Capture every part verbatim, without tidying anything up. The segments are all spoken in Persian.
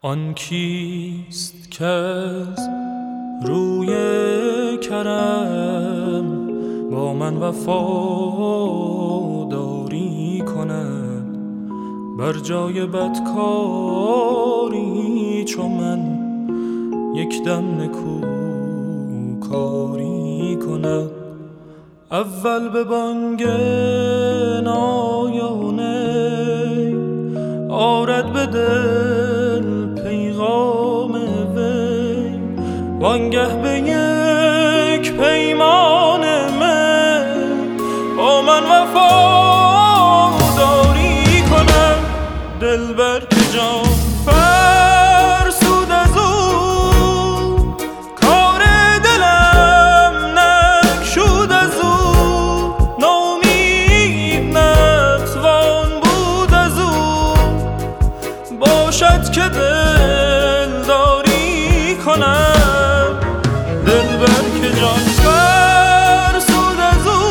آن کیست که از روی کرم با من وفاداری کند، بر جای بدکاری چو من یک دم نکوکاری کند. اول به بانگ نایانه آرد به دل پیغام وی، وانگه به یک پیمان من با من وفاداری کند. دلبر که جان فرسود از او، کار دلم نگشود از او، نومید نتوان بود از او، باشد که دلداری کنم. دلبر که جان فرسود از او،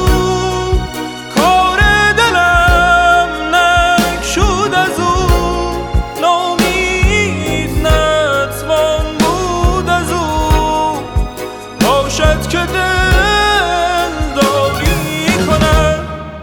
کار دلم نگشود از او، نومید نتوان بود از او، باشد که دلداری کنم.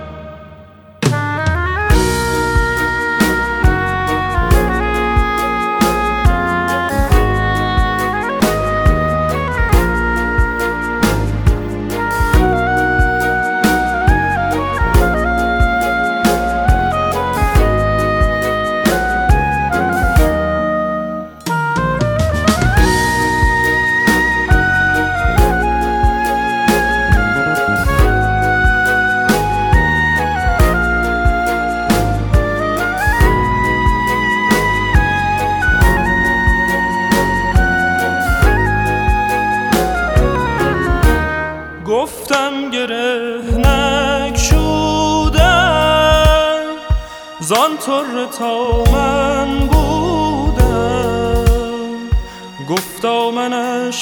گفتم گره نگشودم، زان طره تا من بودم، گفتا منش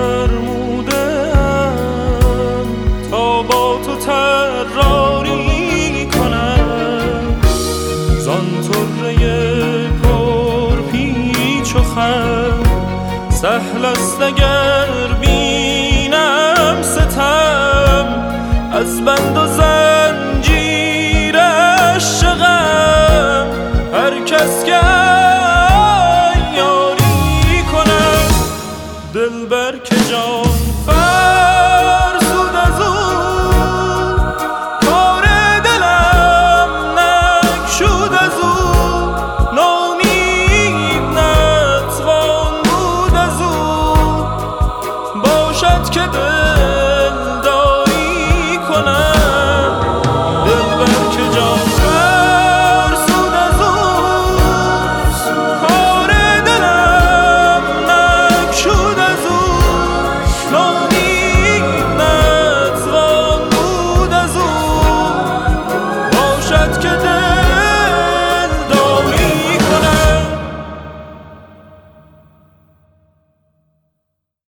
فرمودم تا با تو طراری کنم. زان طره پر پیچ و خم سهل است اگر بینم ستم، از بند و زنجیرش غم هر کس که یاری کنم. دلبر که جان